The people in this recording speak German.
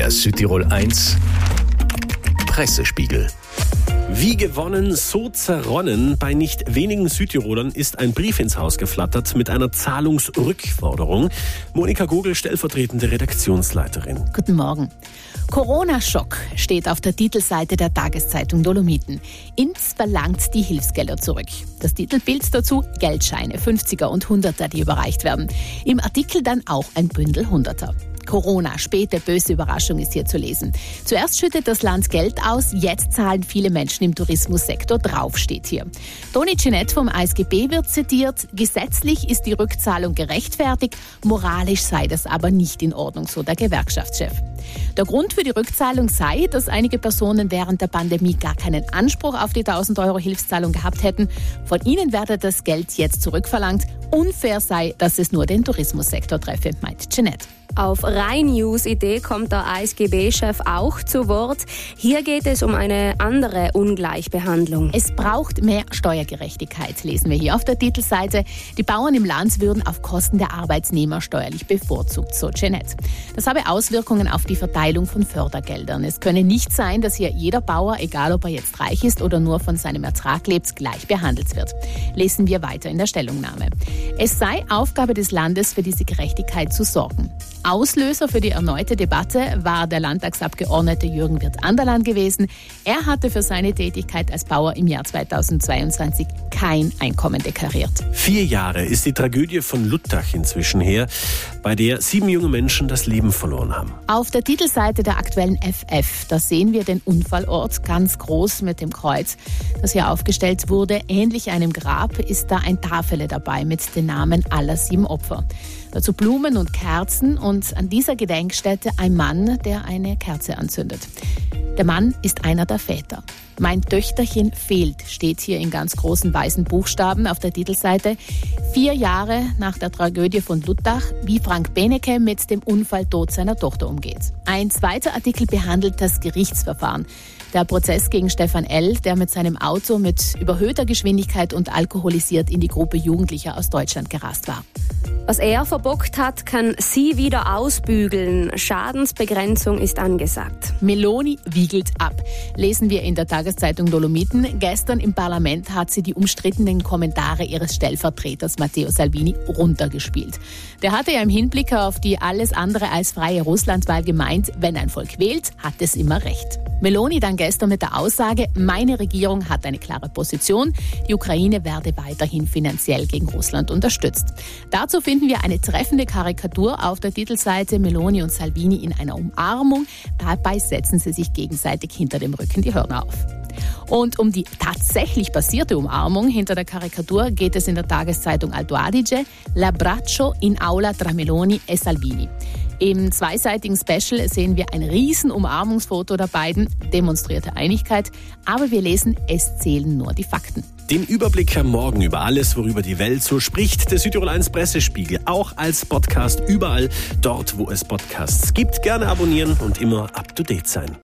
Der Südtirol 1 Pressespiegel. Wie gewonnen, so zerronnen. Bei nicht wenigen Südtirolern ist ein Brief ins Haus geflattert mit einer Zahlungsrückforderung. Monika Gogel, stellvertretende Redaktionsleiterin. Guten Morgen. Corona-Schock steht auf der Titelseite der Tageszeitung Dolomiten. Inz verlangt die Hilfsgelder zurück. Das Titelbild dazu: Geldscheine, 50er und 100er, die überreicht werden. Im Artikel dann auch ein Bündel 100er. Corona, späte böse Überraschung ist hier zu lesen. Zuerst schüttet das Land Geld aus, jetzt zahlen viele Menschen im Tourismussektor drauf, steht hier. Toni Ginette vom ASGB wird zitiert: Gesetzlich ist die Rückzahlung gerechtfertigt, moralisch sei das aber nicht in Ordnung, so der Gewerkschaftschef. Der Grund für die Rückzahlung sei, dass einige Personen während der Pandemie gar keinen Anspruch auf die 1.000 € Hilfszahlung gehabt hätten. Von ihnen werde das Geld jetzt zurückverlangt. Unfair sei, dass es nur den Tourismussektor treffe, meint Ginette. Auf Rhein-News-Idee kommt der ASGB-Chef auch zu Wort. Hier geht es um eine andere Ungleichbehandlung. Es braucht mehr Steuergerechtigkeit, lesen wir hier auf der Titelseite. Die Bauern im Land würden auf Kosten der Arbeitsnehmer steuerlich bevorzugt, so Ginette. Das habe Auswirkungen auf die Verteilung von Fördergeldern. Es könne nicht sein, dass hier jeder Bauer, egal ob er jetzt reich ist oder nur von seinem Ertrag lebt, gleich behandelt wird. Lesen wir weiter in der Stellungnahme. Es sei Aufgabe des Landes, für diese Gerechtigkeit zu sorgen. Auslöser für die erneute Debatte war der Landtagsabgeordnete Jürgen Wirth-Anderlan gewesen. Er hatte für seine Tätigkeit als Bauer im Jahr 2022 kein Einkommen deklariert. 4 Jahre ist die Tragödie von Luttach inzwischen her, bei der 7 junge Menschen das Leben verloren haben. Auf der Titelseite der aktuellen FF, da sehen wir den Unfallort ganz groß mit dem Kreuz, das hier aufgestellt wurde. Ähnlich einem Grab ist da ein Tafel dabei mit den Namen aller 7 Opfer. Dazu Blumen und Kerzen und an dieser Gedenkstätte ein Mann, der eine Kerze anzündet. Der Mann ist einer der Väter. Mein Töchterchen fehlt, steht hier in ganz großen weißen Buchstaben auf der Titelseite. 4 Jahre nach der Tragödie von Luttach, wie Frank Benecke mit dem Unfalltod seiner Tochter umgeht. Ein zweiter Artikel behandelt das Gerichtsverfahren. Der Prozess gegen Stefan L., der mit seinem Auto mit überhöhter Geschwindigkeit und alkoholisiert in die Gruppe Jugendlicher aus Deutschland gerast war. Was er verbockt hat, kann sie wieder ausbügeln. Schadensbegrenzung ist angesagt. Meloni wiegelt ab, lesen wir in der Tageszeitung Dolomiten. Gestern im Parlament hat sie die umstrittenen Kommentare ihres Stellvertreters Matteo Salvini runtergespielt. Der hatte ja im Hinblick auf die alles andere als freie Russlandwahl gemeint, wenn ein Volk wählt, hat es immer recht. Meloni dann gestern mit der Aussage: Meine Regierung hat eine klare Position. Die Ukraine werde weiterhin finanziell gegen Russland unterstützt. Dazu finden wir eine treffende Karikatur auf der Titelseite: Meloni und Salvini in einer Umarmung. Dabei setzen sie sich gegenseitig hinter dem Rücken die Hörner auf. Und um die tatsächlich passierte Umarmung hinter der Karikatur geht es in der Tageszeitung Alto Adige: L'abbraccio in aula tra Meloni e Salvini. Im zweiseitigen Special sehen wir ein riesen Umarmungsfoto der beiden, demonstrierte Einigkeit, aber wir lesen, es zählen nur die Fakten. Den Überblick am Morgen über alles, worüber die Welt so spricht, der Südtirol 1 Pressespiegel, auch als Podcast überall dort, wo es Podcasts gibt. Gerne abonnieren und immer up to date sein.